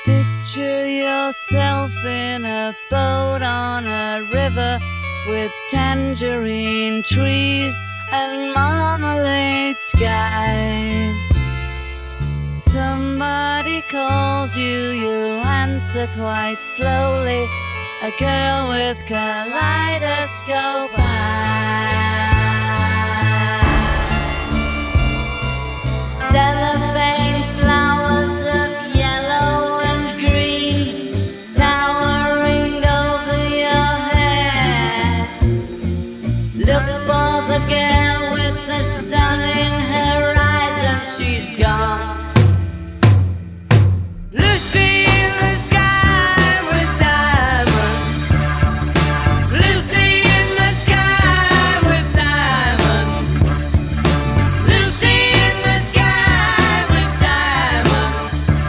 Picture yourself in a boat on a river with tangerine trees and marmalade skies. Somebody calls you, you answer quite slowly. A girl with kaleidoscope eyes. Cellophane flowers of yellow and green towering over your head. Look for the girl with the sun in her eyes and she's gone. Lucy in the sky with diamonds. Lucy in the sky with diamonds. Lucy in the sky with diamonds.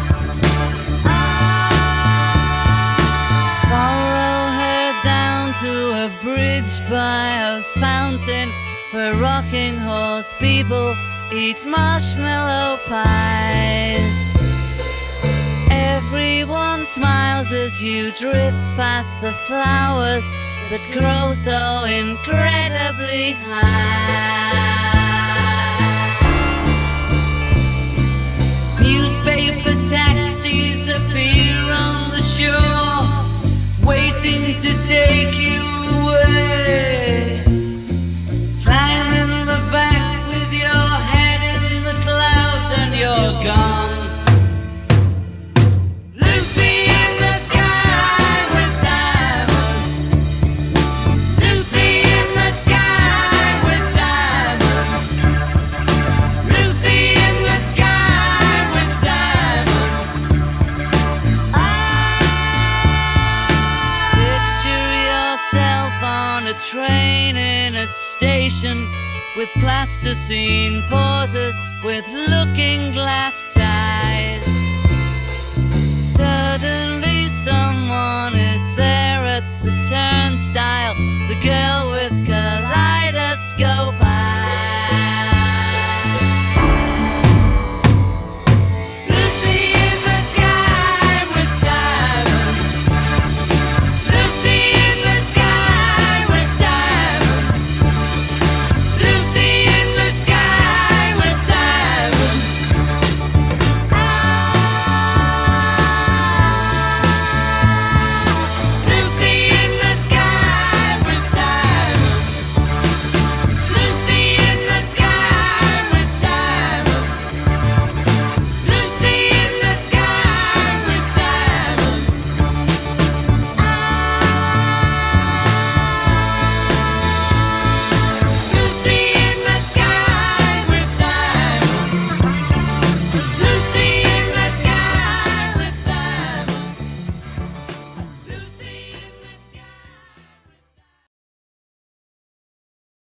Follow her down to a bridge by a fountain where rocking horse people eat marshmallow pies. Everyone smiles as you drift past the flowers that grow so incredibly high. Newspaper taxis appear on the shore, waiting to take you away. Climb in the back with your head in the clouds and you're gone. Train in a station with plasticine pauses with looking glass ties. Suddenly someone is there at the turnstile